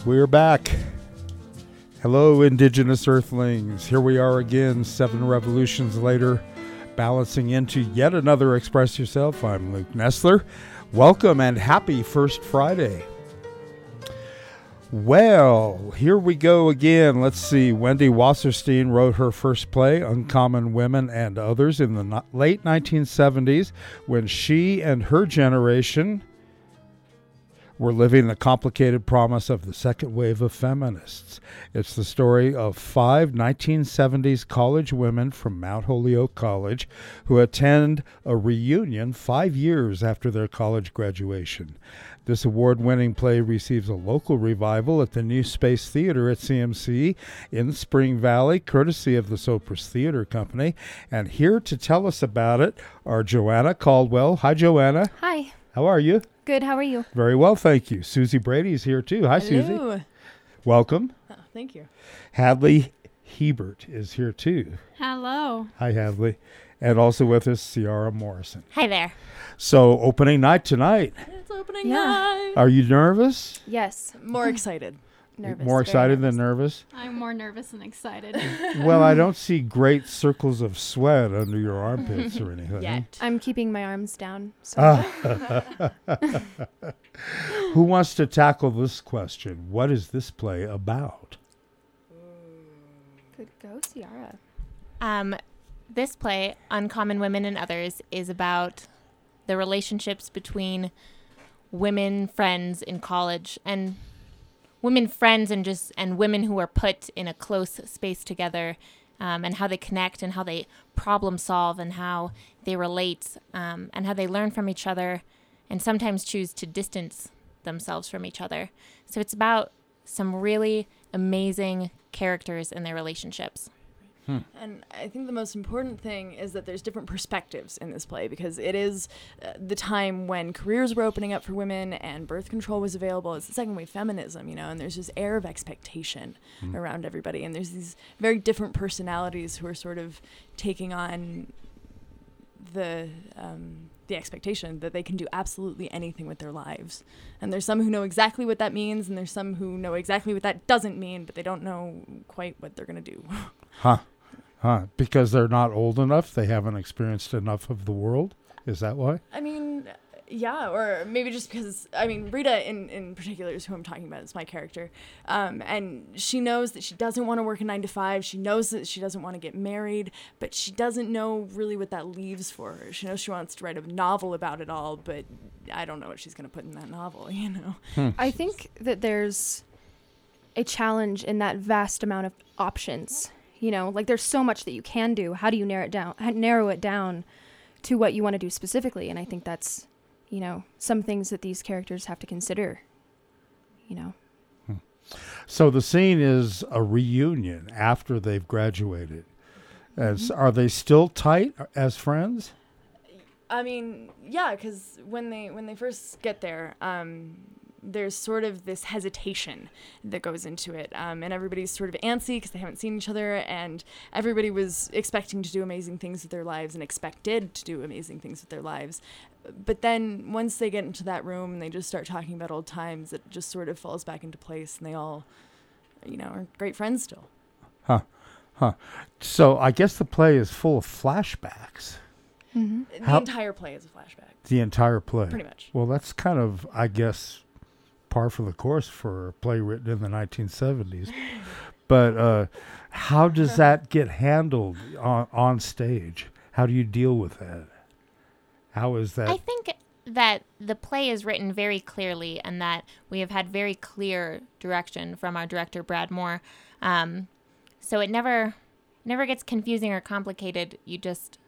We're back. Hello, Indigenous Earthlings. Here we are again, 7 revolutions later, balancing into yet another Express Yourself. I'm Luke Nestler. Welcome and happy First Friday. Well, here we go again. Let's see. Wendy Wasserstein wrote her first play, Uncommon Women and Others, in the late 1970s when she and her generation were living the complicated promise of the second wave of feminists. It's the story of 5 1970s college women from Mount Holyoke College who attend a reunion 5 years after their college graduation. This award-winning play receives a local revival at the New Space Theater at CMC in Spring Valley, courtesy of the Sopris Theater Company. And here to tell us about it are Joanna Caldwell. Hi, Joanna. Hi. How are you? Good. How are you? Very well, thank you. Susie Brady is here, too. Hi, Hello. Susie. Welcome. Oh, thank you. Hadley Hebert is here, too. Hello. Hi, Hadley. And also with us, Ciara Morrison. Hi there. So, opening night tonight. It's opening Yeah. night. Are you nervous? Yes. More excited. Nervous. More very excited nervous. than nervous? I'm more nervous than excited. Well, I don't see great circles of sweat under your armpits or anything. Yet. I'm keeping my arms down. So. Who wants to tackle this question? What is this play about? Good go, Ciara. This play, Uncommon Women and Others, is about the relationships between women friends in college and women friends and women who are put in a close space together, and how they connect and how they problem solve and how they relate, and how they learn from each other and sometimes choose to distance themselves from each other. So it's about some really amazing characters and their relationships. And I think the most important thing is that there's different perspectives in this play, because it is the time when careers were opening up for women and birth control was available. It's the second wave feminism, and there's this air of expectation around everybody. And there's these very different personalities who are sort of taking on the expectation that they can do absolutely anything with their lives. And there's some who know exactly what that means, and there's some who know exactly what that doesn't mean, but they don't know quite what they're going to do. Because they're not old enough? They haven't experienced enough of the world? Is that why? I mean, yeah, or maybe just because, Rita in particular is who I'm talking about. It's my character. And she knows that she doesn't want to work a 9-to-5. She knows that she doesn't want to get married, but she doesn't know really what that leaves for her. She knows she wants to write a novel about it all, but I don't know what she's going to put in that novel, I think that there's a challenge in that vast amount of options. There's so much that you can do. How do you narrow it down to what you want to do specifically? And I think that's, some things that these characters have to consider, So the scene is a reunion after they've graduated. Are they still tight as friends? Yeah, because when they first get there, there's sort of this hesitation that goes into it, and everybody's sort of antsy because they haven't seen each other, and everybody was expecting to do amazing things with their lives and expected to do amazing things with their lives. But then once they get into that room and they just start talking about old times, it just sort of falls back into place, and they all, are great friends still. So I guess the play is full of flashbacks. Mm-hmm. The entire play is a flashback. The entire play? Pretty much. Well, that's kind of, I guess, par for the course for a play written in the 1970s. But how does that get handled on stage? How do you deal with that? How is that? I think that the play is written very clearly and that we have had very clear direction from our director, Brad Moore. So it never gets confusing or complicated. You just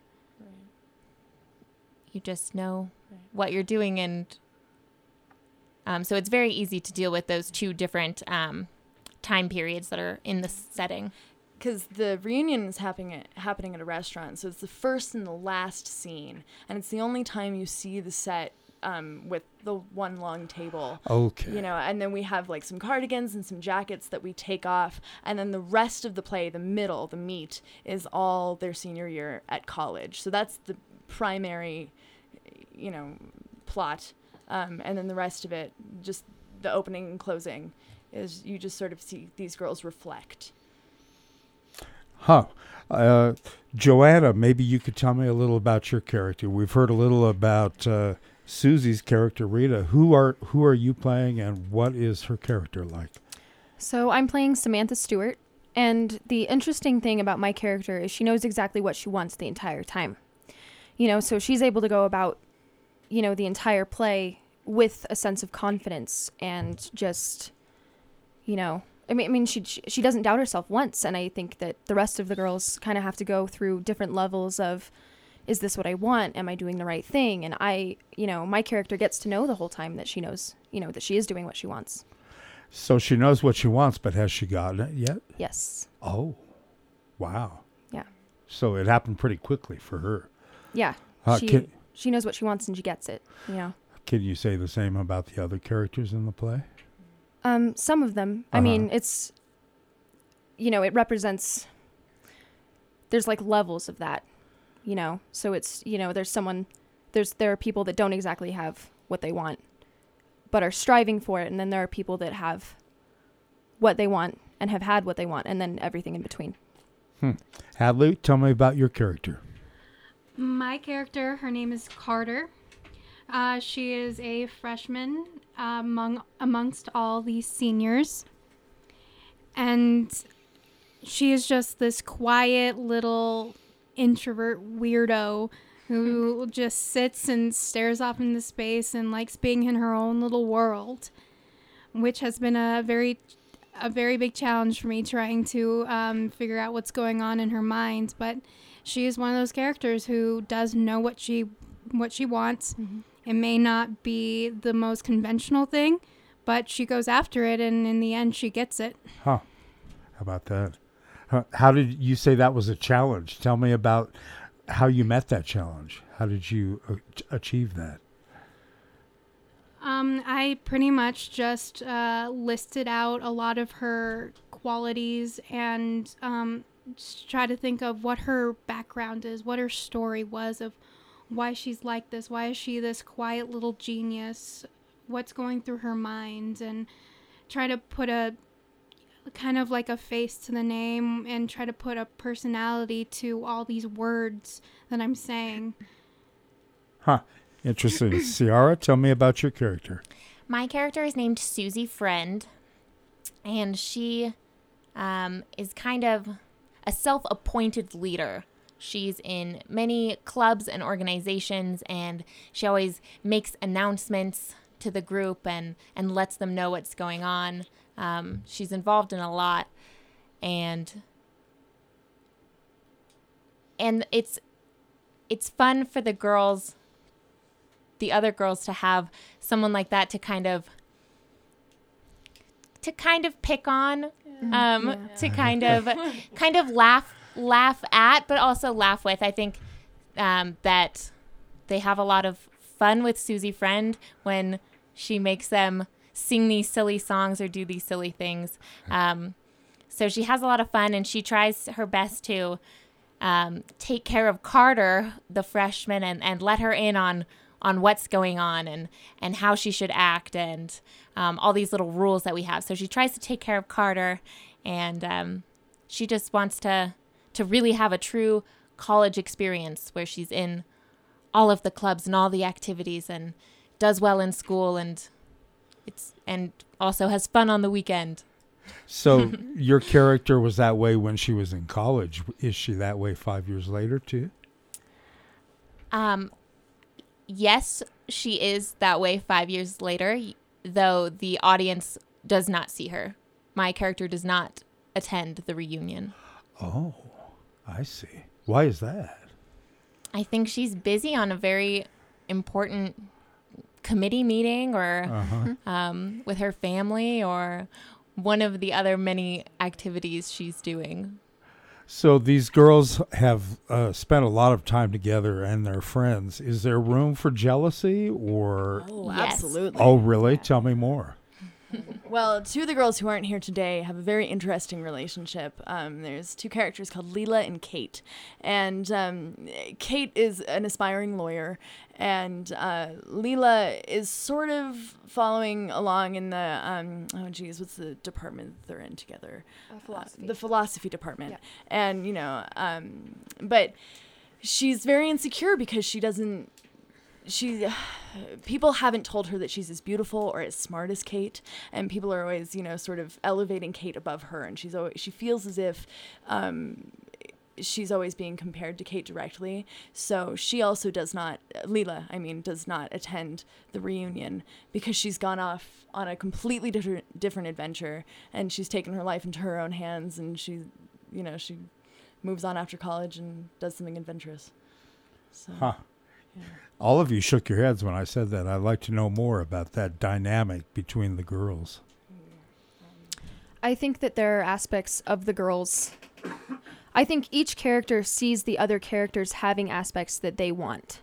know what you're doing, and so it's very easy to deal with those two different time periods that are in the setting. Because the reunion is happening at a restaurant, so it's the first and the last scene, and it's the only time you see the set with the one long table. Okay. And then we have like some cardigans and some jackets that we take off, and then the rest of the play, the meat, is all their senior year at college. So that's the primary, plot, and then the rest of it, just the opening and closing, is you just sort of see these girls reflect. Huh. Joanna, maybe you could tell me a little about your character. We've heard a little about Susie's character, Rita. Who are you playing, and what is her character like? So I'm playing Samantha Stewart, and the interesting thing about my character is she knows exactly what she wants the entire time. So she's able to go about, the entire play with a sense of confidence and just, she doesn't doubt herself once, and I think that the rest of the girls kind of have to go through different levels of, is this what I want? Am I doing the right thing? And my character gets to know the whole time that she knows, that she is doing what she wants. So she knows what she wants, but has she gotten it yet? Yes. Oh, wow. Yeah. So it happened pretty quickly for her. Yeah. She knows what she wants and she gets it, Can you say the same about the other characters in the play? Some of them. I mean, it's, it represents, there's like levels of that, So it's, there are people that don't exactly have what they want, but are striving for it. And then there are people that have what they want and have had what they want, and then everything in between. Hadley, tell me about your character. My character, her name is Carter. She is a freshman amongst all these seniors. And she is just this quiet little introvert weirdo who just sits and stares off into space and likes being in her own little world, which has been a very big challenge for me, trying to figure out what's going on in her mind. But she is one of those characters who does know what she wants. Mm-hmm. It may not be the most conventional thing, but she goes after it, and in the end, she gets it. Huh. How about that? How did you say that was a challenge? Tell me about how you met that challenge. How did you achieve that? I pretty much just listed out a lot of her qualities and just try to think of what her background is, what her story was of why she's like this, why is she this quiet little genius, what's going through her mind, and try to put a kind of like a face to the name and try to put a personality to all these words that I'm saying. Huh. Interesting. Ciara, tell me about your character. My character is named Susie Friend, and she is kind of a self-appointed leader. She's in many clubs and organizations, and she always makes announcements to the group and lets them know what's going on. She's involved in a lot, and it's fun for the girls, the other girls, to have someone like that to kind of pick on, to kind of laugh at, but also laugh with. I think that they have a lot of fun with Susie Friend when she makes them sing these silly songs or do these silly things. So she has a lot of fun, and she tries her best to take care of Carter, the freshman, and let her in on what's going on and how she should act and all these little rules that we have. So she tries to take care of Carter, and she just wants to really have a true college experience where she's in all of the clubs and all the activities and does well in school and also has fun on the weekend. So your character was that way when she was in college. Is she that way 5 years later too? Yes, she is that way 5 years later, though the audience does not see her. My character does not attend the reunion. Oh, I see. Why is that? I think she's busy on a very important committee meeting or with her family or one of the other many activities she's doing. So these girls have spent a lot of time together and they're friends. Is there room for jealousy or? Oh, Yes. absolutely. Oh, really? Tell me more. Well, two of the girls who aren't here today have a very interesting relationship. There's two characters called Leela and Kate. And Kate is an aspiring lawyer, and Leela is sort of following along in the, what's the department they're in together? Philosophy. The philosophy department. Yeah. And, but she's very insecure because people haven't told her that she's as beautiful or as smart as Kate, and people are always, sort of elevating Kate above her, and she feels as if she's always being compared to Kate directly. So she also Leela does not attend the reunion because she's gone off on a completely different adventure, and she's taken her life into her own hands, and she moves on after college and does something adventurous. So, Huh. yeah. All of you shook your heads when I said that. I'd like to know more about that dynamic between the girls. I think that there are aspects of the girls. I think each character sees the other characters having aspects that they want,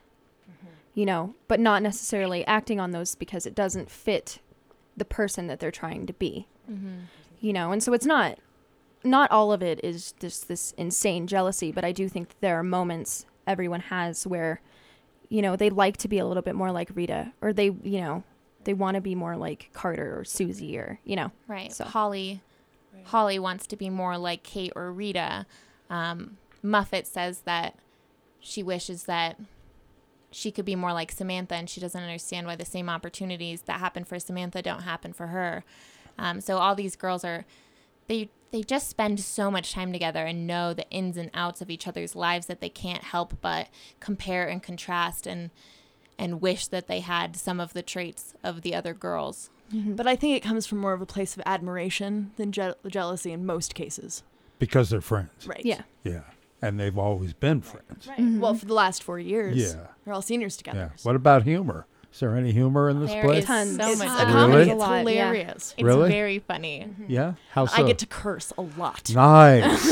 but not necessarily acting on those because it doesn't fit the person that they're trying to be, and so it's not all of it is just this insane jealousy, but I do think that there are moments everyone has where they'd like to be a little bit more like Rita, or they want to be more like Carter or Susie, or, Right. So. Holly wants to be more like Kate or Rita. Muffet says that she wishes that she could be more like Samantha, and she doesn't understand why the same opportunities that happen for Samantha don't happen for her. So all these girls they just spend so much time together and know the ins and outs of each other's lives that they can't help but compare and contrast and wish that they had some of the traits of the other girls. But I think it comes from more of a place of admiration than jealousy in most cases. Because they're friends. Right. Yeah. Yeah. And they've always been friends. Right. Well, for the last 4 years. Yeah. They're all seniors Yeah. together. What about humor? Is there any humor in this There play? is Tons. so It's much. a humor. comedy. Really? It's A lot, yeah. hilarious. It's Really? very funny. Yeah? How so? I get to curse a lot. Nice.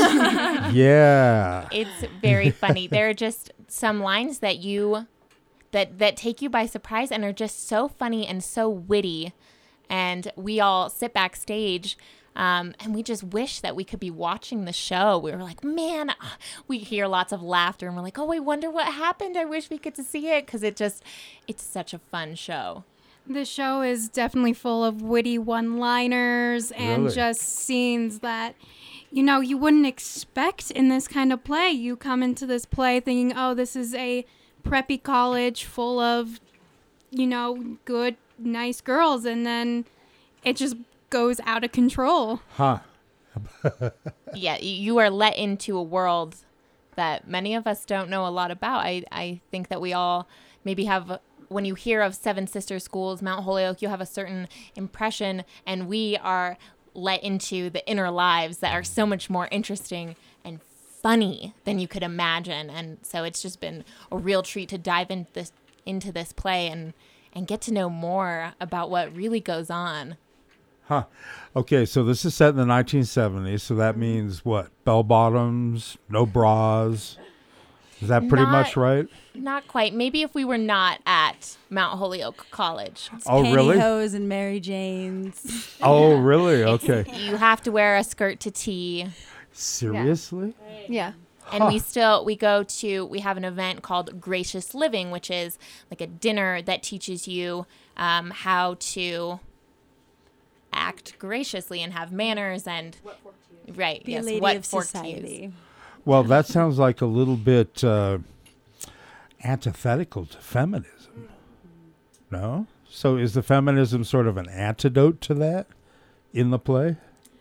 Yeah. It's very funny. There are just some lines that that take you by surprise and are just so funny and so witty. And we all sit backstage and we just wish that we could be watching the show. We were like, man, we hear lots of laughter and we're like, oh, I wonder what happened. I wish we could see it because it's such a fun show. The show is definitely full of witty one-liners and Really? just scenes that, you wouldn't expect in this kind of play. You come into this play thinking, oh, this is a preppy college full of, good, nice girls. And then it just goes out of control. Huh. Yeah, you are let into a world that many of us don't know a lot about. I think that we all maybe have, when you hear of Seven Sister Schools, Mount Holyoke, you have a certain impression, and we are let into the inner lives that are so much more interesting and funny than you could imagine. And so it's just been a real treat to dive into this play and get to know more about what really goes on. Huh. Okay, so this is set in the 1970s, so that means what? Bell bottoms, no bras. Is that pretty much right? Not quite. Maybe if we were not at Mount Holyoke College. Oh, really? Pantyhose and Mary Janes. Oh, really? Okay. You have to wear a skirt to tea. Seriously? Yeah. And we have an event called Gracious Living, which is like a dinner that teaches you how to act graciously and have manners and right. Be yes, a lady what of fork to use. society. Well, that sounds like a little bit antithetical to feminism. No? So is the feminism sort of an antidote to that in the play?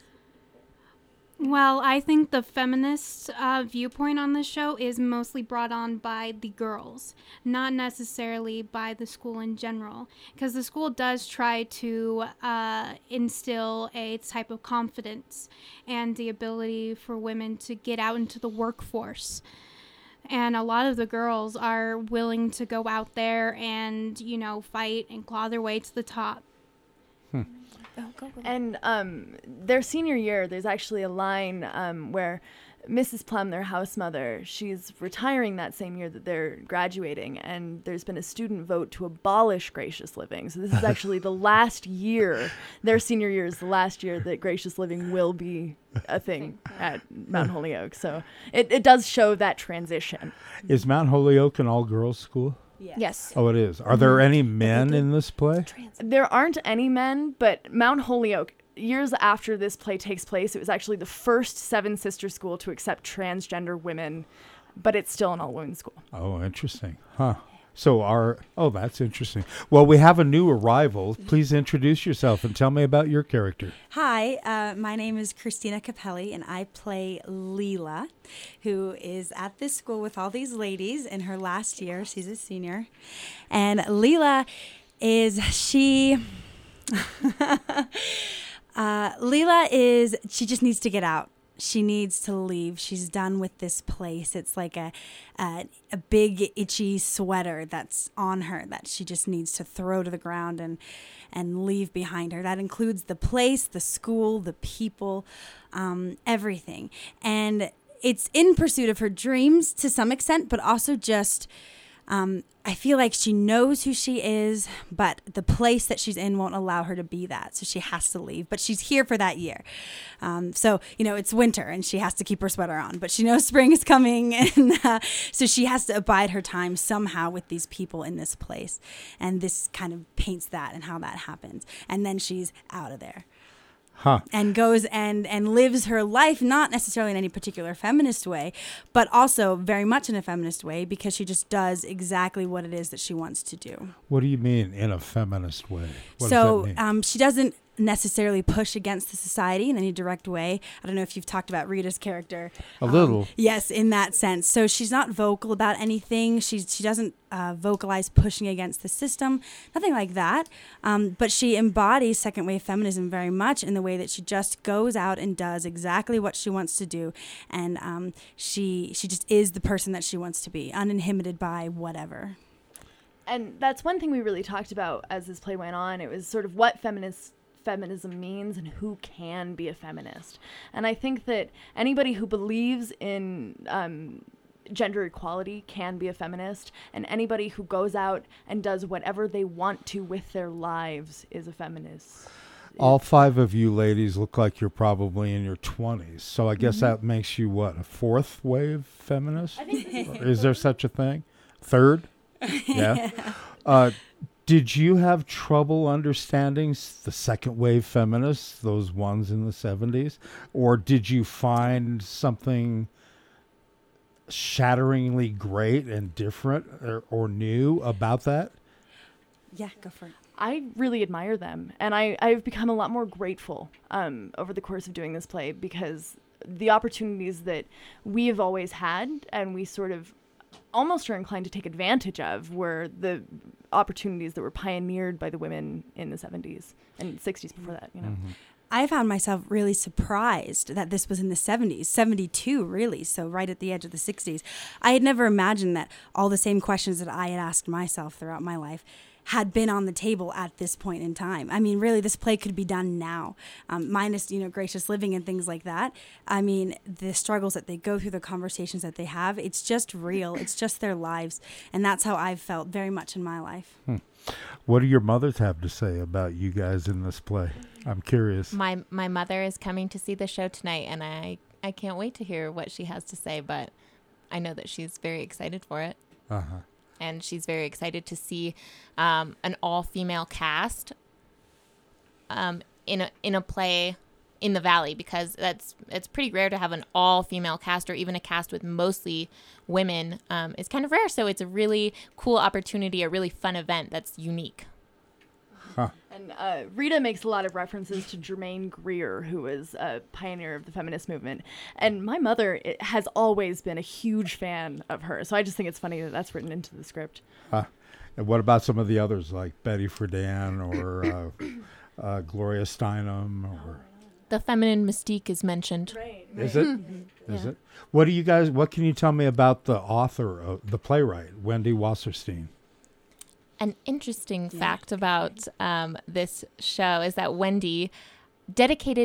Well, I think the feminist viewpoint on the show is mostly brought on by the girls, not necessarily by the school in general, because the school does try to instill a type of confidence and the ability for women to get out into the workforce. And a lot of the girls are willing to go out there and, fight and claw their way to the top. Oh, go. And their senior year, there's actually a line where Mrs. Plum, their house mother, she's retiring that same year that they're graduating, and there's been a student vote to abolish gracious living. So this is actually the last year, their senior year is the last year that gracious living will be a thing at Mount Holyoke. So it does show that transition. Is Mount Holyoke an all-girls school? Yes. Oh, it is. Are there any men in this play? There aren't any men, but Mount Holyoke, years after this play takes place, it was actually the first Seven Sister school to accept transgender women, but it's still an all-women's school. Oh, interesting. Huh. So that's interesting. Well, we have a new arrival. Please introduce yourself and tell me about your character. Hi, my name is Christina Capelli, and I play Leela, who is at this school with all these ladies in her last year. She's a senior. And Leela she just needs to get out. She needs to leave. She's done with this place. It's like a big itchy sweater that's on her that she just needs to throw to the ground and leave behind her. That includes the place, the school, the people, everything. And it's in pursuit of her dreams to some extent, but also just I feel like she knows who she is, but the place that she's in won't allow her to be that. So she has to leave, but she's here for that year. So, it's winter and she has to keep her sweater on, but she knows spring is coming. And so she has to abide her time somehow with these people in this place. And this kind of paints that and how that happens. And then she's out of there. Huh. And goes and lives her life, not necessarily in any particular feminist way, but also very much in a feminist way, because she just does exactly what it is that she wants to do. What do you mean in a feminist way? What does that mean? She doesn't necessarily push against the society in any direct way. I don't know if you've talked about Rita's character. A little. Yes, in that sense. So she's not vocal about anything. She doesn't vocalize pushing against the system, nothing like that. But she embodies second wave feminism very much in the way that she just goes out and does exactly what she wants to do. And she just is the person that she wants to be, uninhibited by whatever. And that's one thing we really talked about as this play went on. It was sort of what feminism means and who can be a feminist. And I think that anybody who believes in gender equality can be a feminist, and anybody who goes out and does whatever they want to with their lives is a feminist. All five of you ladies look like you're probably in your 20s. So I guess that makes you what, a fourth wave feminist? I think Is there such a thing? Third? Yeah. Did you have trouble understanding the second wave feminists, those ones in the 70s? Or did you find something shatteringly great and different or new about that? Yeah, go for it. I really admire them, and I've become a lot more grateful over the course of doing this play, because the opportunities that we have always had and we sort of almost are inclined to take advantage of were the opportunities that were pioneered by the women in the 70s and 60s before that, Mm-hmm. I found myself really surprised that this was in the 70s, 72 really, so right at the edge of the 60s. I had never imagined that all the same questions that I had asked myself throughout my life had been on the table at this point in time. I mean, really, this play could be done now, minus, gracious living and things like that. I mean, the struggles that they go through, the conversations that they have, it's just real. It's just their lives. And that's how I've felt very much in my life. What do your mothers have to say about you guys in this play? I'm curious. My mother is coming to see the show tonight, and I can't wait to hear what she has to say, but I know that she's very excited for it. Uh-huh. And she's very excited to see an all-female cast in a play in the Valley, because it's pretty rare to have an all-female cast, or even a cast with mostly women. It's kind of rare, so it's a really cool opportunity, a really fun event that's unique. Huh. And Rita makes a lot of references to Germaine Greer, who was a pioneer of the feminist movement. And my mother has always been a huge fan of her. So I just think it's funny that that's written into the script. And what about some of the others, like Betty Friedan or Gloria Steinem? Or The feminine mystique is mentioned. Right. Is it? Is it? What can you tell me about the author of the playwright, Wendy Wasserstein? An interesting fact about this show is that Wendy dedicated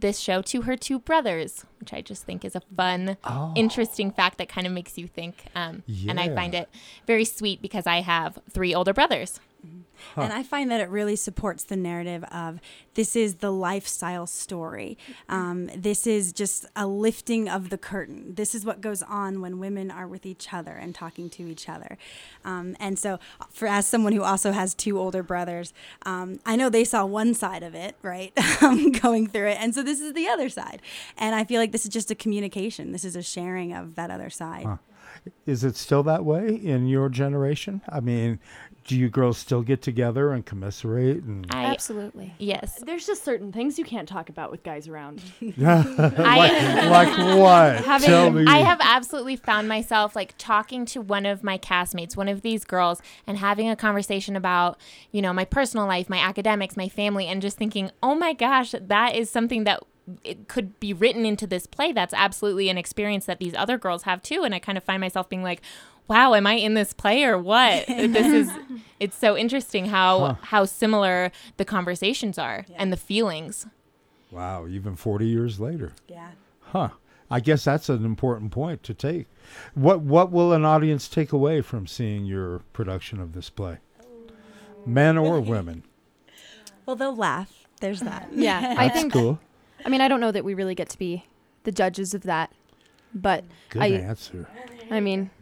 this show to her 2 brothers, which I just think is a fun, Oh. interesting fact that kind of makes you think. And I Yeah. find it very sweet because I have 3 older brothers. And I find that it really supports the narrative of this is the lifestyle story. This is just a lifting of the curtain. This is what goes on when women are with each other and talking to each other. And so, as someone who also has 2 older brothers, I know they saw one side of it, right, going through it. And so this is the other side. And I feel like this is just a communication. This is a sharing of that other side. Huh. Is it still that way in your generation? I mean, do you girls still get together and commiserate? And Absolutely. Yes. There's just certain things you can't talk about with guys around. like what? Tell me. I have absolutely found myself like talking to one of my castmates, one of these girls, and having a conversation about, my personal life, my academics, my family, and just thinking, oh my gosh, that is something that it could be written into this play. That's absolutely an experience that these other girls have too. And I kind of find myself being like, wow, am I in this play or what? It's so interesting how similar the conversations are and the feelings. Wow, even 40 years later. Yeah. Huh. I guess that's an important point to take. What will an audience take away from seeing your production of this play? Men or women? Well, they'll laugh. There's that. Yeah, That's I think. cool. I mean, I don't know that we really get to be the judges of that, but Good I answer. mean,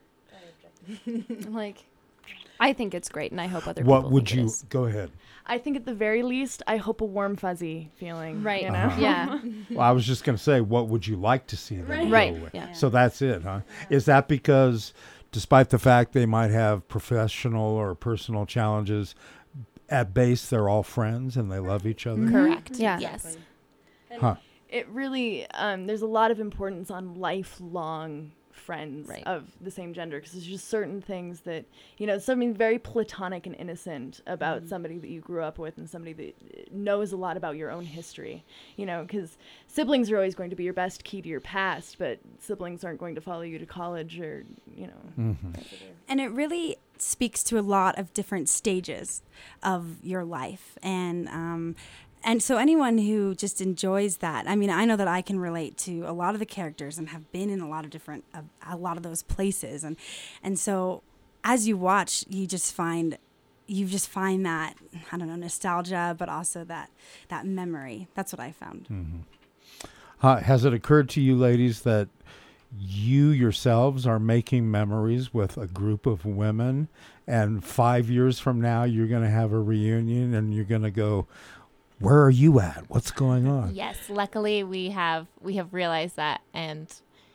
like, I think it's great, and I hope other What people would think it you is. go ahead? I think at the very least, I hope a warm fuzzy feeling. Right. You know? Uh-huh. Yeah. Well, I was just going to say, what would you like to see them go Right. with? Yeah. So that's it, huh? Is that because, despite the fact they might have professional or personal challenges, at base they're all friends and they love each other? Correct. Yeah. Yes. Huh. It really, there's a lot of importance on lifelong friends Right. of the same gender, because there's just certain things that, something very platonic and innocent about somebody that you grew up with and somebody that knows a lot about your own history, because siblings are always going to be your best key to your past, but siblings aren't going to follow you to college or, Mm-hmm. And it really speaks to a lot of different stages of your life. And so anyone who just enjoys that, I mean, I know that I can relate to a lot of the characters and have been in a lot of those places. And so as you watch, you just find that, I don't know, nostalgia, but also that memory. That's what I found. Has it occurred to you, ladies, that you yourselves are making memories with a group of women, and 5 years from now you're going to have a reunion and you're going to go, where are you at? What's going on? Yes. Luckily, we have realized that, and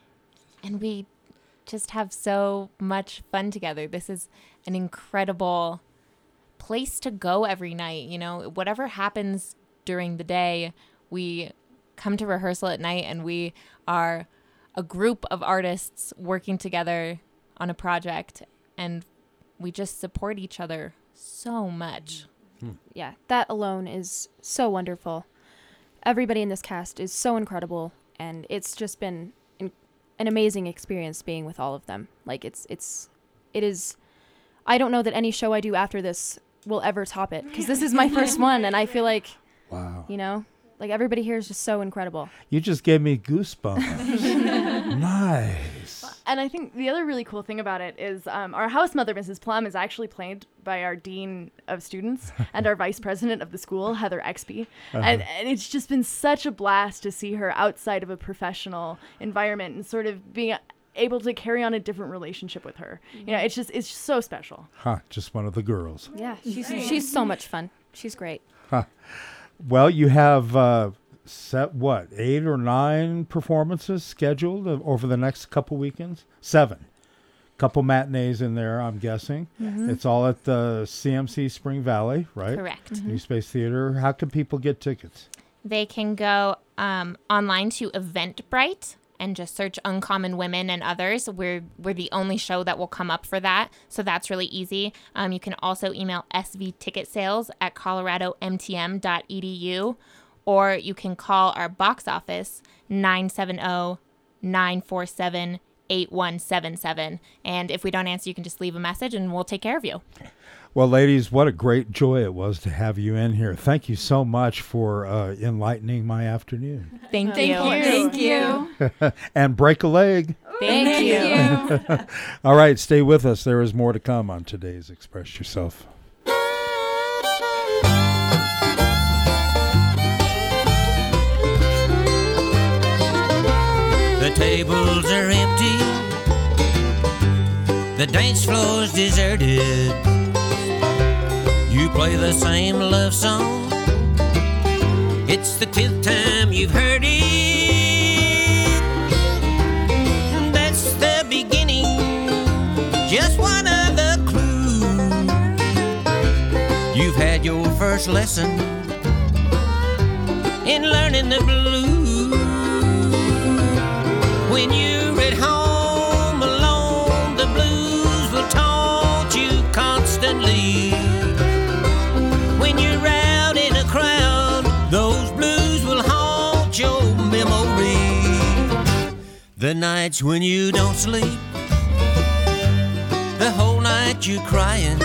we just have so much fun together. This is an incredible place to go every night. Whatever happens during the day, we come to rehearsal at night, and we are a group of artists working together on a project, and we just support each other so much. Yeah, that alone is so wonderful. Everybody in this cast is so incredible, and it's just been an amazing experience being with all of them. Like, it is. I don't know that any show I do after this will ever top it, because this is my first one, and I feel like, Wow. like everybody here is just so incredible. You just gave me goosebumps. Nice. And I think the other really cool thing about it is our house mother, Mrs. Plum, is actually played by our dean of students and our vice president of the school, Heather Exby. And it's just been such a blast to see her outside of a professional environment and sort of being able to carry on a different relationship with her. It's just so special. Huh, just one of the girls. Yeah, she's so much fun. She's great. Well, you have set 8 or 9 performances scheduled over the next couple weekends? 7. Couple matinees in there, I'm guessing. It's all at the CMC Spring Valley, right? Correct. New Space Theater. How can people get tickets? They can go online to Eventbrite and just search Uncommon Women and Others. We're the only show that will come up for that, so that's really easy. You can also email svticketsales@coloradomtm.edu, or you can call our box office 970-947 8177. And if we don't answer, you can just leave a message and we'll take care of you. Well, ladies, what a great joy it was to have you in here. Thank you so much for enlightening my afternoon. Thank you. Thank you. And break a leg. Thank you. All right, stay with us. There is more to come on today's Express Yourself. The tables are empty, the dance floor's deserted. You play the same love song, it's the 10th time you've heard it. That's the beginning, just one of the clues. You've had your first lesson in learning the blues. When you're at home alone, the blues will taunt you constantly. When you're out in a crowd, those blues will haunt your memory. The nights when you don't sleep, the whole night you're crying,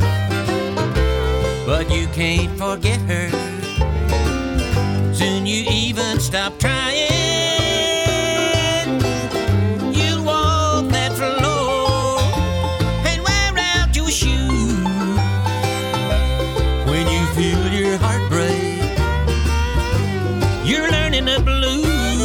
but you can't forget her. Soon you even stop trying. The blues.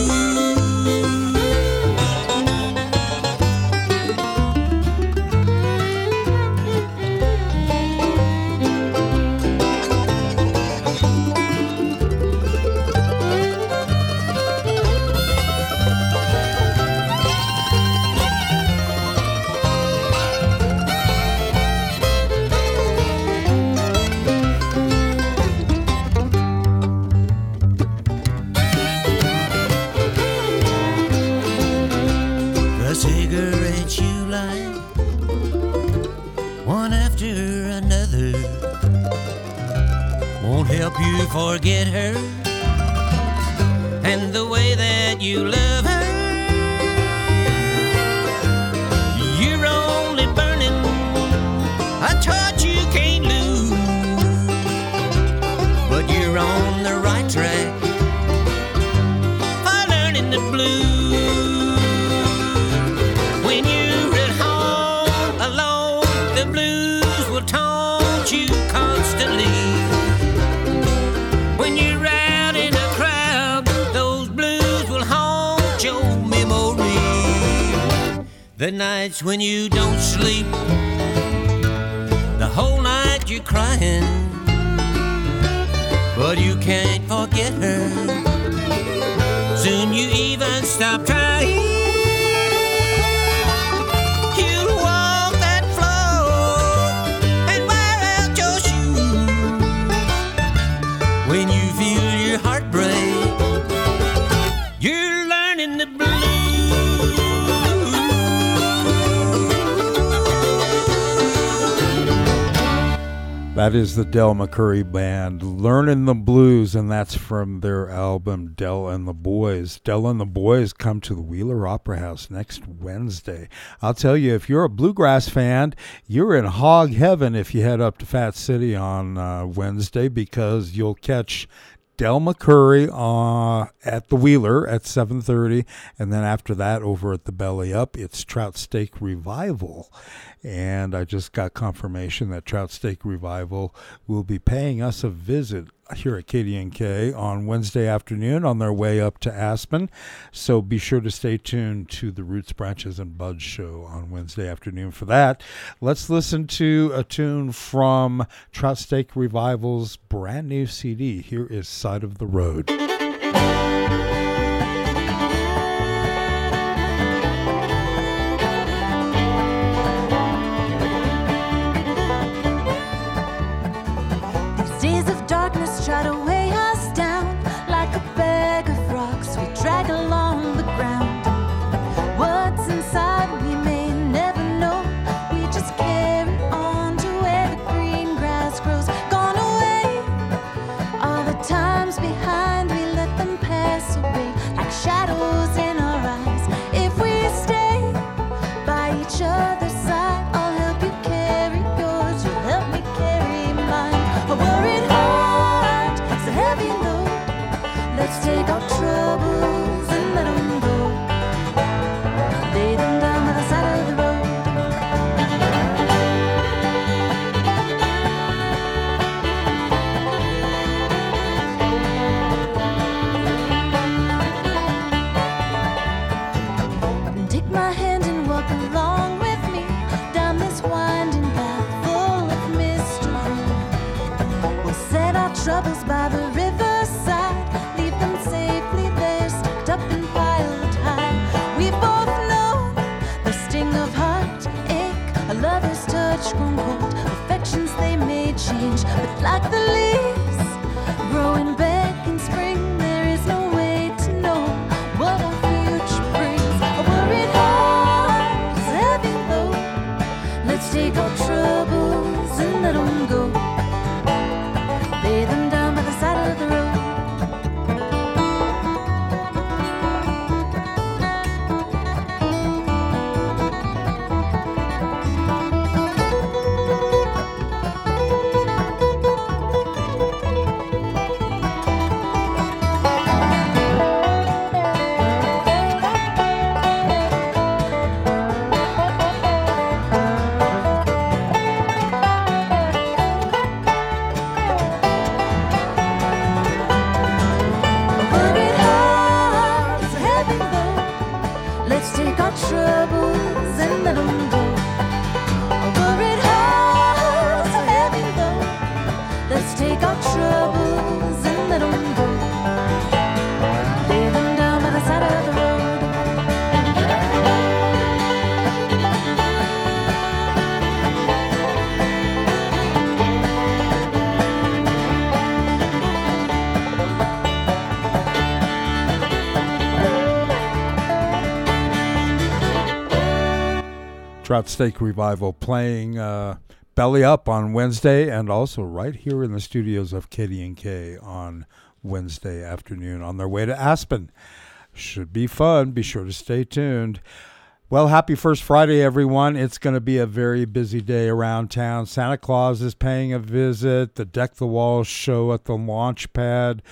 Cigarettes you light, one after another, won't help you forget her and the way that you love her. You're only burning a torch you can't lose, but you're on the right track for learning the blues. You constantly. When you're out in a crowd, those blues will haunt your memory. The nights when you don't sleep, the whole night you're crying, but you can't forget her. Soon you even stop trying. When you feel your heart break, you're learning the blues. That is the Del McCoury Band, Learning the Blues, and that's from their album Del and the Boys. Del and the Boys come to the Wheeler Opera House next Wednesday. I'll tell you, if you're a bluegrass fan, you're in hog heaven if you head up to Fat City on Wednesday, because you'll catch Del McCoury at the Wheeler at 7:30, and then after that, over at the Belly Up, it's Trout Steak Revival. And I just got confirmation that Trout Steak Revival will be paying us a visit here at KDNK on Wednesday afternoon on their way up to Aspen. So be sure to stay tuned to the Roots, Branches, and Buds show on Wednesday afternoon for that. Let's listen to a tune from Trout Steak Revival's brand new CD. Here is Side of the Road. Days of darkness try to weigh us down like a bag of rocks we drag along the ground. What's inside we may never know. We just carry on to where the green grass grows. Gone away all the times behind, we let them pass away like shadows in our eyes. If we stay, Let's take our troubles and let 'em go. Lay them down by the side of the road. Take my hand and walk along with me down this winding path full of mystery. We'll set our troubles by the riverside, leave them safely there, stacked up and piled high. We've both known the sting of heartache, a lover's touch grown cold. Affections they may change, but like the leaves growing back in spring, there is no way to know what our future brings. A worried heart is heavy load. Let's take our troubles and let 'em go. Lay them down by the side of the road. Worried heart is heavy load. Let's take our troubles and let 'em go. A worried heart is heavy load. Let's take our troubles and let 'em go. Lay them down by the side of the road. Trout Steak Revival playing Belly Up on Wednesday, and also right here in the studios of KDNK on Wednesday afternoon on their way to Aspen. Should be fun. Be sure to stay tuned. Well, happy First Friday, everyone. It's going to be a very busy day around town. Santa Claus is paying a visit. The Deck the Walls show at the launch pad.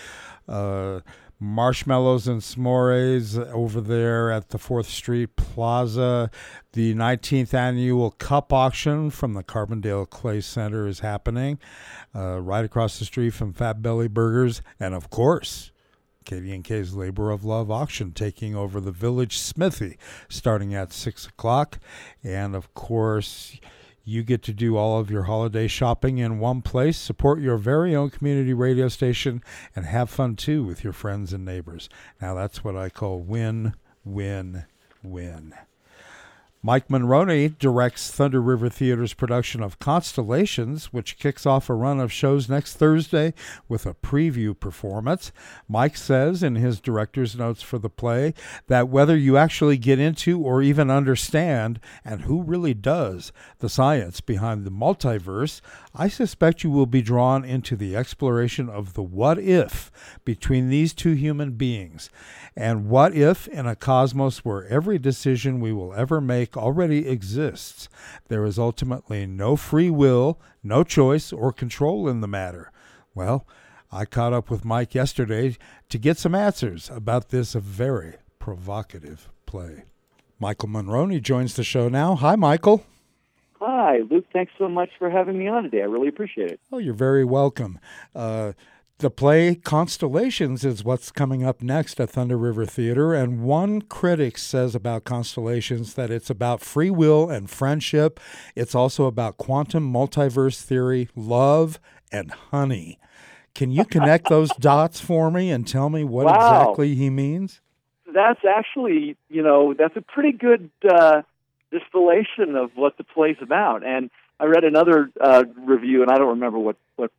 Marshmallows and s'mores over there at the 4th Street Plaza. The 19th annual cup auction from the Carbondale Clay Center is happening right across the street from Fat Belly Burgers. And, of course, KDNK's Labor of Love auction taking over the Village Smithy starting at 6 o'clock. And, of course, you get to do all of your holiday shopping in one place, support your very own community radio station, and have fun, too, with your friends and neighbors. Now, that's what I call win, win, win. Mike Monroney directs Thunder River Theater's production of Constellations, which kicks off a run of shows next Thursday with a preview performance. Mike says in his director's notes for the play that whether you actually get into or even understand, and who really does, the science behind the multiverse, I suspect you will be drawn into the exploration of the what if between these two human beings. And what if in a cosmos where every decision we will ever make already exists, there is ultimately no free will, no choice, or control in the matter? Well, I caught up with Mike yesterday to get some answers about this very provocative play. Michael Monroney joins the show now. Hi, Michael. Hi, Luke. Thanks so much for having me on today. I really appreciate it. Oh, you're very welcome. The play Constellations is what's coming up next at Thunder River Theater, and one critic says about Constellations that it's about free will and friendship. It's also about quantum multiverse theory, love, and honey. Can you connect those dots for me and tell me what exactly he means? That's actually, that's a pretty good distillation of what the play's about. And I read another review, and I don't remember what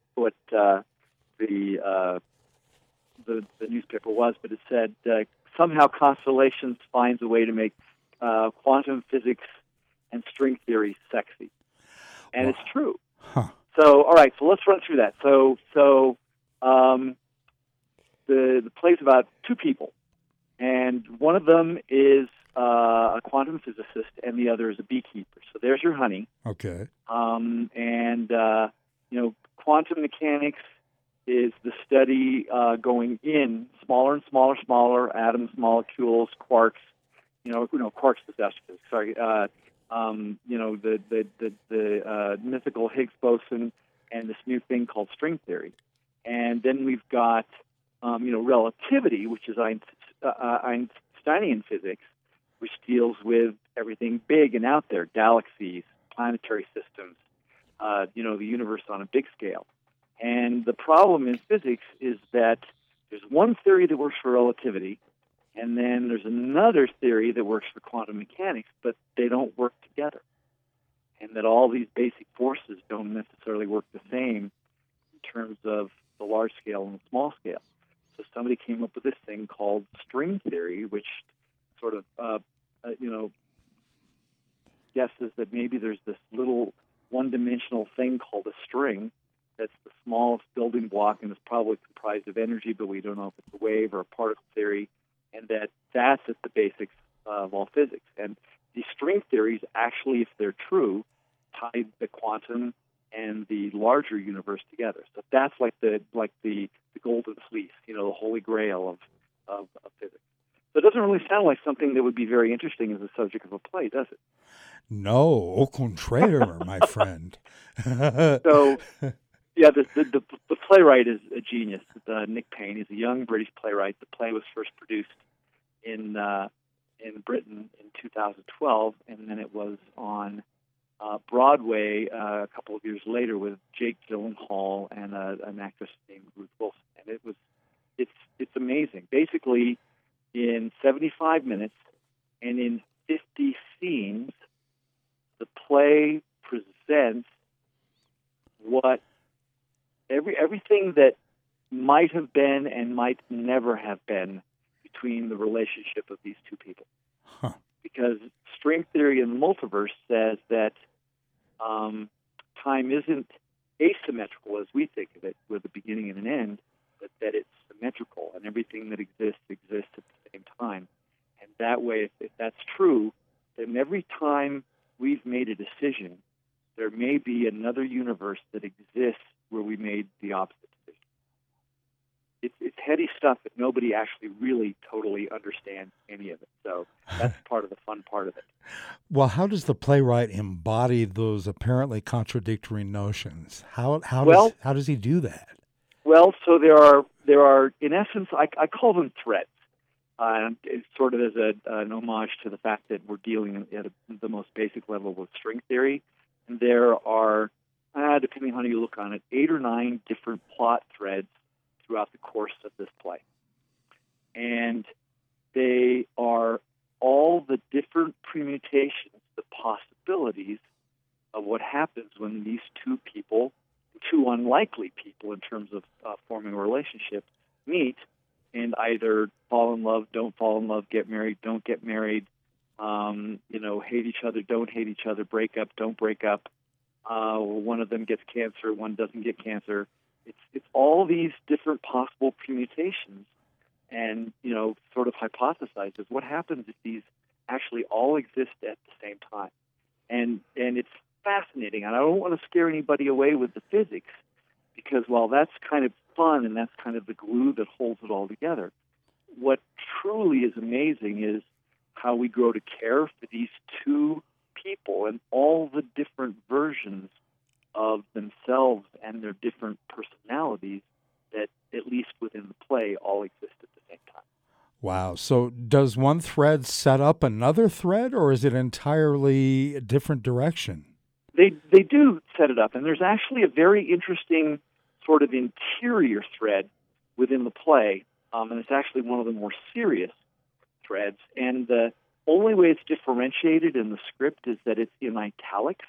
the newspaper was, but it said somehow Constellations finds a way to make quantum physics and string theory sexy, and it's true. Huh. So, all right, so let's run through that. So the play's about two people, and one of them is a quantum physicist, and the other is a beekeeper. So there's your honey. Okay. Quantum mechanics is the study going in smaller and smaller atoms, molecules, quarks. Quarks disaster physics. Sorry, the mythical Higgs boson and this new thing called string theory. And then we've got relativity, which is Einsteinian physics, which deals with everything big and out there, galaxies, planetary systems, the universe on a big scale. And the problem in physics is that there's one theory that works for relativity, and then there's another theory that works for quantum mechanics, but they don't work together. And that all these basic forces don't necessarily work the same in terms of the large scale and the small scale. So somebody came up with this thing called string theory, which sort of, guesses that maybe there's this little one-dimensional thing called a string that's the smallest building block and is probably comprised of energy, but we don't know if it's a wave or a particle theory, and that's at the basics of all physics. And these string theories actually, if they're true, tie the quantum and the larger universe together. So that's like the golden fleece, the holy grail of physics. So it doesn't really sound like something that would be very interesting as a subject of a play, does it? No, au contraire, my friend. So, yeah, the playwright is a genius. Nick Payne. He's a young British playwright. The play was first produced in Britain in 2012, and then it was on Broadway a couple of years later with Jake Gyllenhaal and an actress named Ruth Wilson. And it's amazing. Basically, in 75 minutes and in 50 scenes, the play presents everything that might have been and might never have been between the relationship of these two people. Huh. Because string theory in the multiverse says that time isn't asymmetrical as we think of it, with a beginning and an end, but that it's symmetrical, and everything that exists at the same time. And that way, if that's true, then every time we've made a decision, there may be another universe that exists where we made the opposite decision. It's heady stuff that nobody actually really totally understands any of it. So that's part of the fun part of it. Well, how does the playwright embody those apparently contradictory notions? How does he do that? Well, so there are in essence, I call them threads. It's sort of as an homage to the fact that we're dealing at the most basic level with string theory. And there are, depending on how you look on it, 8 or 9 different plot threads throughout the course of this play. And they are all the different permutations, the possibilities of what happens when these two unlikely people in terms of forming a relationship, meet and either fall in love, don't fall in love, get married, don't get married, hate each other, don't hate each other, break up, don't break up. One of them gets cancer, one doesn't get cancer. It's all these different possible permutations, and sort of hypothesizes what happens if these actually all exist at the same time. And it's fascinating, and I don't want to scare anybody away with the physics, because while that's kind of fun and that's kind of the glue that holds it all together, what truly is amazing is how we grow to care for these two people and all the different versions of themselves and their different personalities that, at least within the play, all exist at the same time. Wow. So does one thread set up another thread, or is it entirely a different direction? They do set it up, and there's actually a very interesting sort of interior thread within the play, and it's actually one of the more serious threads. And the only way it's differentiated in the script is that it's in italics.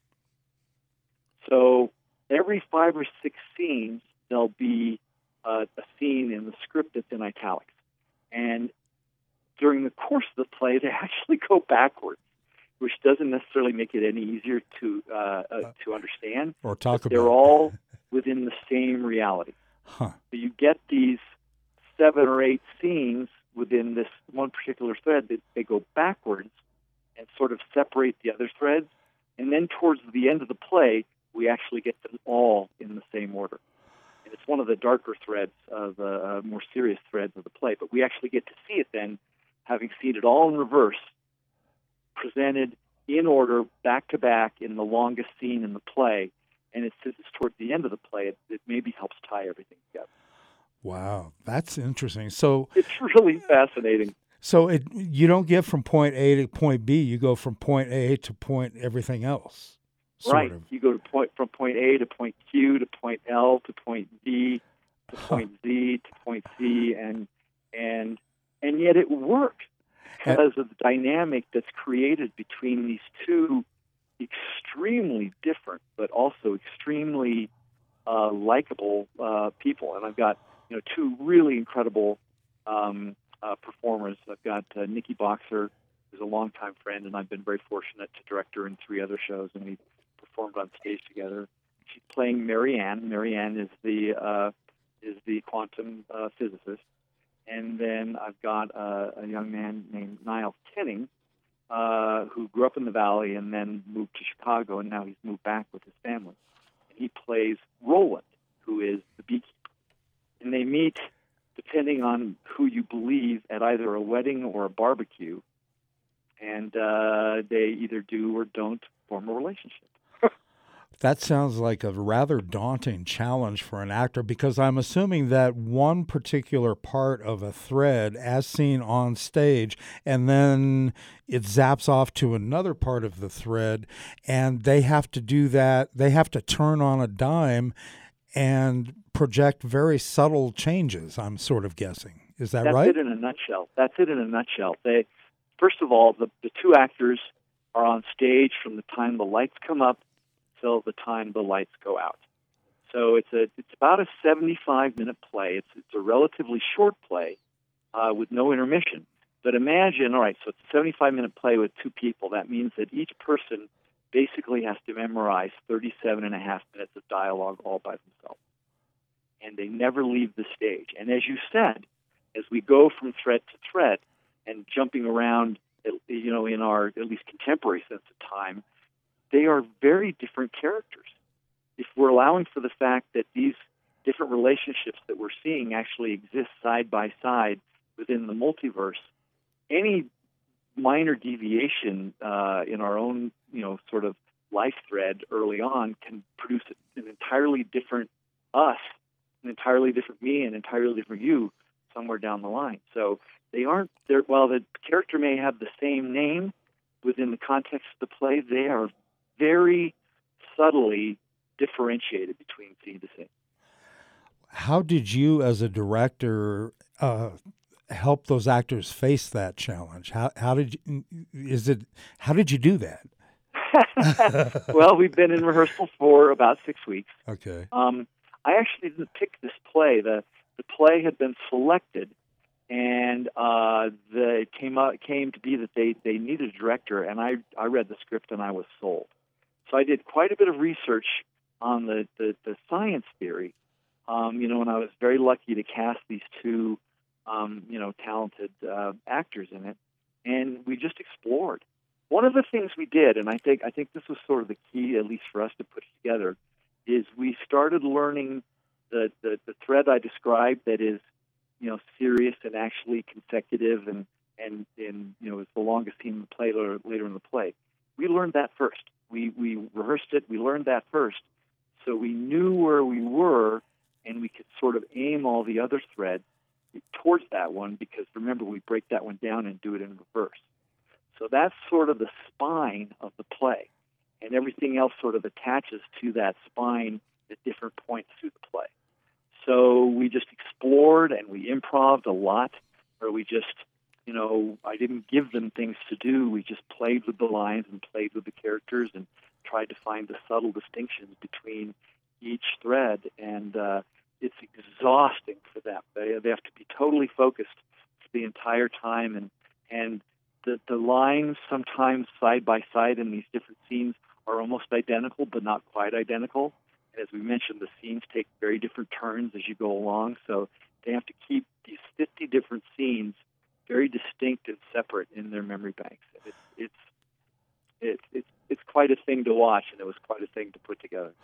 So every 5 or 6 scenes, there'll be a scene in the script that's in italics. And during the course of the play, they actually go backwards, which doesn't necessarily make it any easier to understand. Or talk about. They're all within the same reality. Huh. So you get these 7 or 8 scenes within this one particular thread that they go backwards and sort of separate the other threads. And then towards the end of the play, we actually get them all in the same order. And it's one of the darker threads of the more serious threads of the play. But we actually get to see it then, having seen it all in reverse, presented in order, back to back, in the longest scene in the play. And since it's towards the end of the play, it maybe helps tie everything together. Wow, that's interesting. So it's really fascinating. So you don't get from point A to point B. You go from point A to point everything else. Right. You go from point A to point Q to point L to point D to point Z to point C, and yet it works because of the dynamic that's created between these two extremely different but also extremely likable people. And I've got two really incredible performers. I've got Nikki Boxer, who's a longtime friend, and I've been very fortunate to direct her in 3 other shows, and we performed on stage together. She's playing Mary Ann. Mary Ann is the quantum physicist. And then I've got a young man named Niall Kenning, who grew up in the Valley and then moved to Chicago, and now he's moved back with his family. And he plays Roland, who is the beekeeper. And they meet, depending on who you believe, at either a wedding or a barbecue, and they either do or don't form a relationship. That sounds like a rather daunting challenge for an actor, because I'm assuming that one particular part of a thread, as seen on stage, and then it zaps off to another part of the thread, and they have to do that. They have to turn on a dime and project very subtle changes, I'm sort of guessing. Is that right? That's it in a nutshell. They, first of all, the two actors are on stage from the time the lights come up till the time the lights go out. So it's about a 75-minute play. It's a relatively short play with no intermission. But imagine, all right, so it's a 75-minute play with 2 people. That means that each person basically has to memorize 37 and a half minutes of dialogue all by themselves. And they never leave the stage. And as you said, as we go from thread to thread and jumping around, in our at least contemporary sense of time, they are very different characters. If we're allowing for the fact that these different relationships that we're seeing actually exist side by side within the multiverse, any minor deviation in our own, sort of life thread early on can produce an entirely different us, an entirely different me, an entirely different you somewhere down the line. So they aren't there. While the character may have the same name within the context of the play, they are very subtly differentiated between scene to scene. How did you, as a director, help those actors face that challenge? How did you do that? Well, we've been in rehearsal for about 6 weeks. Okay. I actually didn't pick this play. The play had been selected, and it came to be that they needed a director, and I read the script and I was sold. So I did quite a bit of research on the science theory, and I was very lucky to cast these 2, talented actors in it, and we just explored. One of the things we did, and I think this was sort of the key, at least for us to put it together, is we started learning the thread I described that is, serious and actually consecutive, and it's the longest scene in the play later in the play. We learned that first. We rehearsed it. We learned that first, so we knew where we were, and we could sort of aim all the other threads towards that one. Because remember, we break that one down and do it in reverse. So that's sort of the spine of the play, and everything else sort of attaches to that spine at different points through the play. So we just explored and we improv'd a lot, or we just, I didn't give them things to do. We just played with the lines and played with the characters and tried to find the subtle distinctions between each thread. And it's exhausting for them. They have to be totally focused for the entire time. And the lines sometimes side by side in these different scenes are almost identical, but not quite identical. And as we mentioned, the scenes take very different turns as you go along. So they have to keep these 50 different scenes very distinct and separate in their memory banks. It's quite a thing to watch, and it was quite a thing to put together.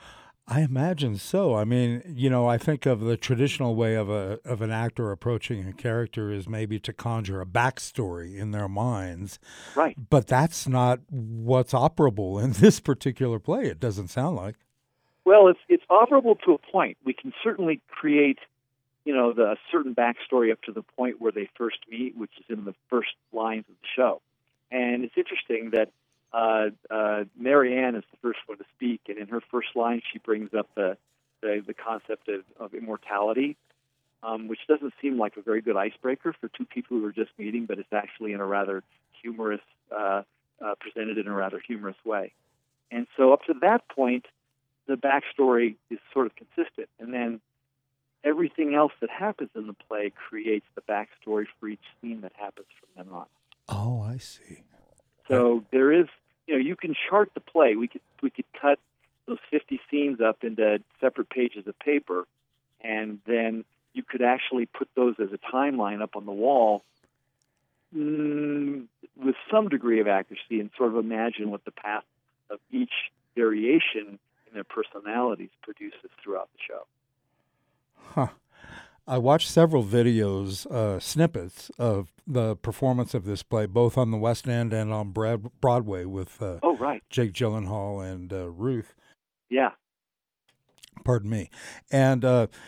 I imagine so. I mean, I think of the traditional way of an actor approaching a character is maybe to conjure a backstory in their minds. Right. But that's not what's operable in this particular play, it doesn't sound like. Well, it's operable to a point. We can certainly create, the certain backstory up to the point where they first meet, which is in the first lines of the show. And it's interesting that Mary Ann is the first one to speak, and in her first line, she brings up the concept of immortality, which doesn't seem like a very good icebreaker for two people who are just meeting, but it's actually in a rather humorous, presented in a rather humorous way. And so up to that point, the backstory is sort of consistent, and then everything else that happens in the play creates the backstory for each scene that happens from then on. Oh, I see. So there is, you can chart the play. We could cut those 50 scenes up into separate pages of paper, and then you could actually put those as a timeline up on the wall with some degree of accuracy and sort of imagine what the path of each variation in their personalities produces throughout the show. Huh. I watched several videos, snippets of the performance of this play, both on the West End and on Broadway with right. Jake Gyllenhaal and Ruth. Yeah. Pardon me. And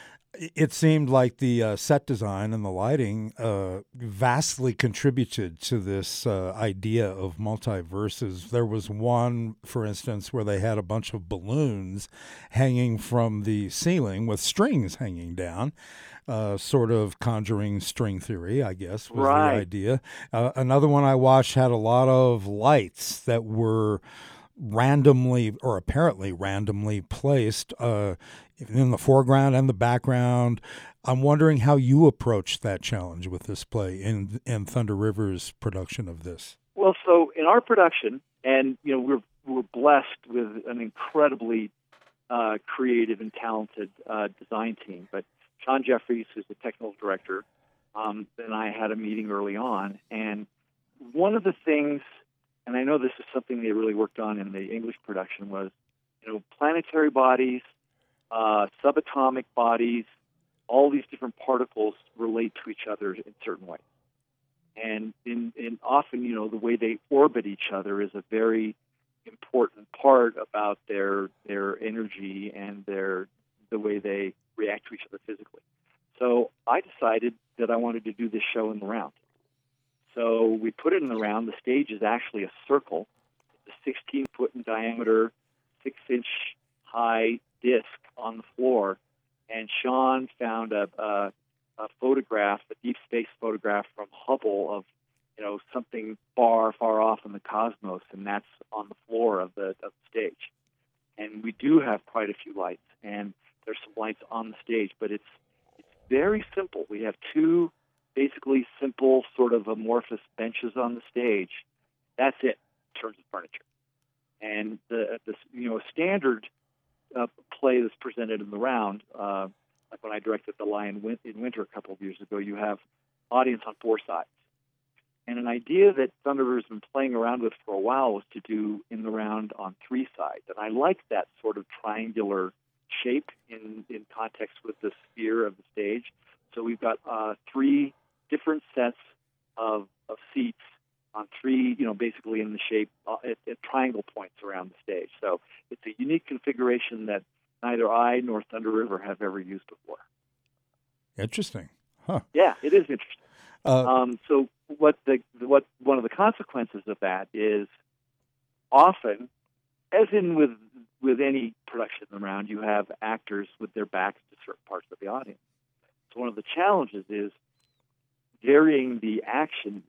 it seemed like the set design and the lighting vastly contributed to this idea of multiverses. There was one, for instance, where they had a bunch of balloons hanging from the ceiling with strings hanging down, sort of conjuring string theory, I guess, was the idea. Another one I watched had a lot of lights that were randomly or apparently randomly placed in the foreground and the background. I'm wondering how you approached that challenge with this play in Thunder River's production of this. Well, so in our production, and we're blessed with an incredibly creative and talented design team. But Sean Jeffries, who's the technical director, and I had a meeting early on, and one of the things, and I know this is something they really worked on in the English production, was planetary bodies, subatomic bodies, all these different particles relate to each other in certain ways. And in often, the way they orbit each other is a very important part about their energy and the way they react to each other physically. So I decided that I wanted to do this show in the round. So we put it in the round. The stage is actually a circle. It's a 16-foot in diameter, 6-inch high disc on the floor. And Sean found a photograph, a deep space photograph from Hubble of something far, far off in the cosmos, and that's on the floor of the stage. And we do have quite a few lights, and there's some lights on the stage, but it's very simple. We have two basically simple sort of amorphous benches on the stage. That's it in terms of furniture. And the standard play that's presented in the round, like when I directed The Lion in Winter a couple of years ago, you have audience on four sides. And an idea that Thunder River's been playing around with for a while was to do in the round on three sides. And I like that sort of triangular shape in context with the sphere of the stage. So we've got three different sets of seats on three, basically in the shape at triangle points around the stage. So it's a unique configuration that neither I nor Thunder River have ever used before. Interesting. Huh. Yeah, it is interesting. So what one of the consequences of that is often, as in with any production around, you have actors with their backs to certain parts of the audience. So one of the challenges is varying the action,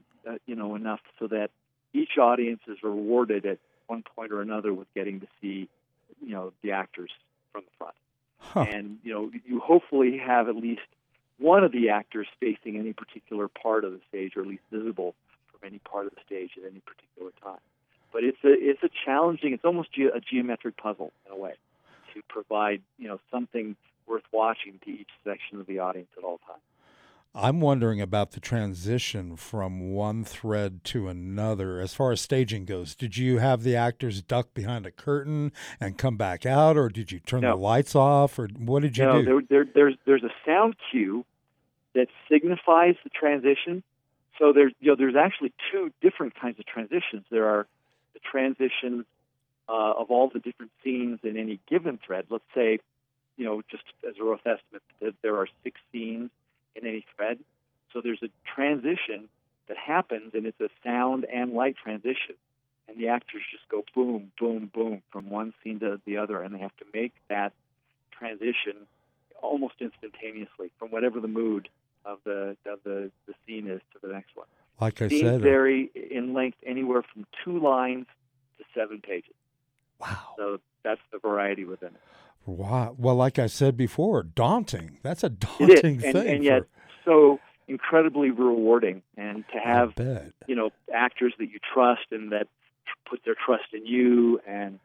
enough so that each audience is rewarded at one point or another with getting to see, the actors from the front. Huh. And, you hopefully have at least one of the actors facing any particular part of the stage, or at least visible from any part of the stage at any particular time. But it's a challenging, it's almost a geometric puzzle in a way to provide, something worth watching to each section of the audience at all times. I'm wondering about the transition from one thread to another as far as staging goes. Did you have the actors duck behind a curtain and come back out, or did you turn the lights off, or what did you do? There's a sound cue that signifies the transition. So there's actually two different kinds of transitions. There are the transition of all the different scenes in any given thread. Let's say, just as a rough estimate, that there are 6 scenes in any thread. So there's a transition that happens, and it's a sound and light transition. And the actors just go boom, boom, boom from one scene to the other, and they have to make that transition almost instantaneously from whatever the mood of the scene is to the next one. Like I Scenes said, vary in length anywhere from 2 lines to 7 pages. Wow. So that's the variety within it. Wow. Well, like I said before, daunting. That's a It daunting is, thing. and yet so incredibly rewarding. And to have, actors that you trust and that put their trust in you, and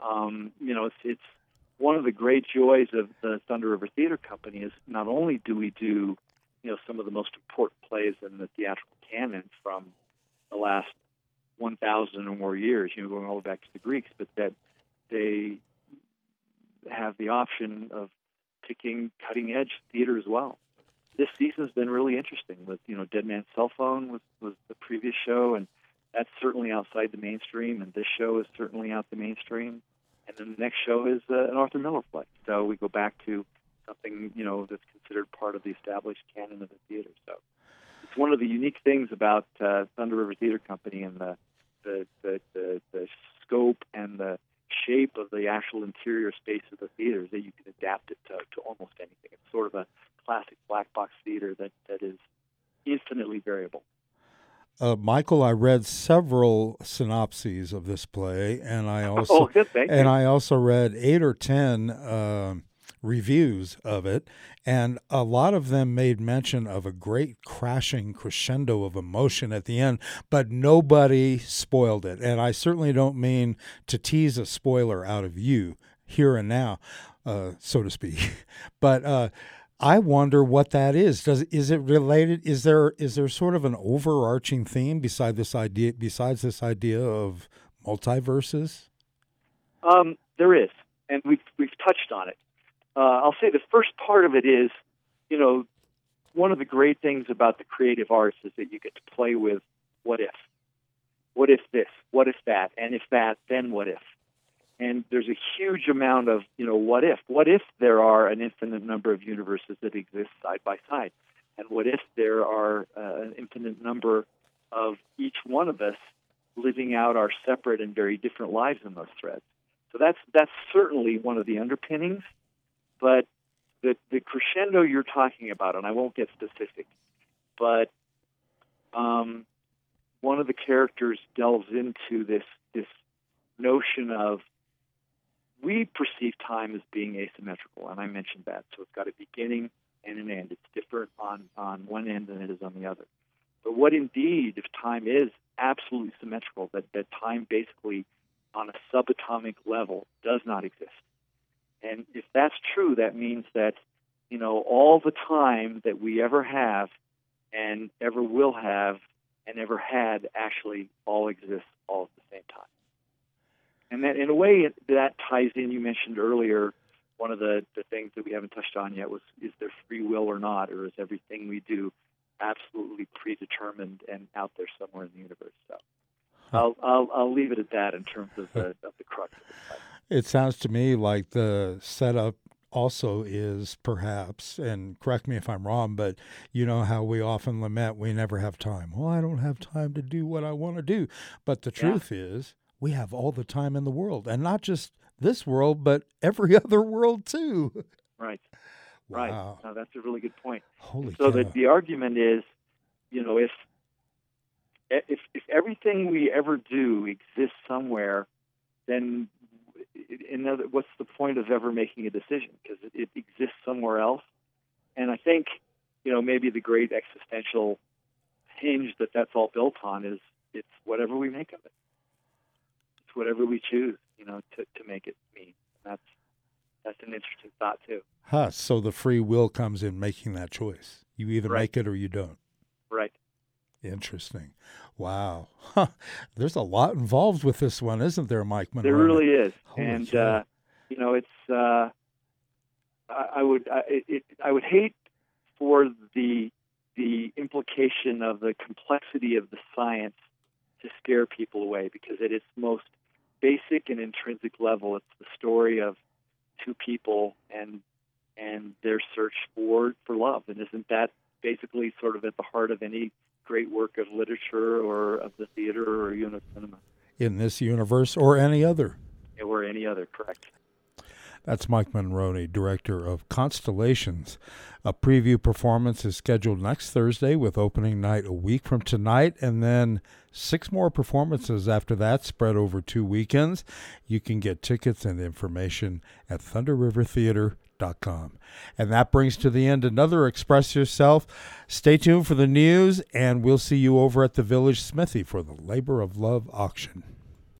it's one of the great joys of the Thunder River Theater Company is not only do we do, some of the most important plays in the theatrical canon from the last 1,000 or more years, going all the way back to the Greeks, but that they have the option of picking cutting-edge theater as well. This season's been really interesting with, Dead Man's Cell Phone was the previous show, and that's certainly outside the mainstream, and this show is certainly out the mainstream. And then the next show is an Arthur Miller play. So we go back to something, that's considered part of the established canon of the theater. So it's one of the unique things about Thunder River Theater Company and the scope and the shape of the actual interior space of the theater is that you can adapt it to almost anything. It's sort of a classic black box theater that is infinitely variable. Michael, I read several synopses of this play, and I also read 8 or 10 reviews of it, and a lot of them made mention of a great crashing crescendo of emotion at the end, but nobody spoiled it. And I certainly don't mean to tease a spoiler out of you here and now, so to speak, but I wonder what that is. Is it related? Is there sort of an overarching theme besides this idea of multiverses? There is, and we've touched on it. I'll say the first part of it is, one of the great things about the creative arts is that you get to play with what if. What if this? What if that? And if that, then what if? And there's a huge amount of, what if? What if there are an infinite number of universes that exist side by side? And what if there are an infinite number of each one of us living out our separate and very different lives in those threads? So that's certainly one of the underpinnings. But the crescendo you're talking about, and I won't get specific, but one of the characters delves into this notion of, we perceive time as being asymmetrical, and I mentioned that. So it's got a beginning and an end. It's different on one end than it is on the other. But what indeed, if time is absolutely symmetrical, that time basically on a subatomic level does not exist. And if that's true, that means that, all the time that we ever have and ever will have and ever had actually all exists all at the same time. And that, in a way, that ties in, you mentioned earlier, one of the things that we haven't touched on yet was, is there free will or not, or is everything we do absolutely predetermined and out there somewhere in the universe? So I'll leave it at that in terms of the crux of it. It sounds to me like the setup also is perhaps, and correct me if I'm wrong, but you know how we often lament we never have time. Well, I don't have time to do what I want to do. But the truth is, we have all the time in the world, and not just this world, but every other world too. Right. Wow. Right. No, that's a really good point. Holy so cow. the argument is, if everything we ever do exists somewhere, then what's the point of ever making a decision? Because it exists somewhere else. And I think, maybe the great existential hinge that's all built on is, it's whatever we make of it. It's whatever we choose, to make it mean. That's an interesting thought too. So the free will comes in making that choice. You either Right. make it or you don't. Right. Interesting. Wow. There's a lot involved with this one, isn't there, Mike Monroe? There really is, Holy and cow. it's. I would hate for the implication of the complexity of the science to scare people away, because at its most basic and intrinsic level, it's the story of two people and their search for love. And isn't that basically sort of at the heart of any great work of literature or of the theater or even of cinema? In this universe or any other. Or any other, correct. That's Mike Monroney, director of Constellations. A preview performance is scheduled next Thursday with opening night a week from tonight, and then 6 more performances after that spread over 2 weekends. You can get tickets and information at thunderrivertheater.com. And that brings to the end another Express Yourself. Stay tuned for the news, and we'll see you over at the Village Smithy for the Labor of Love auction.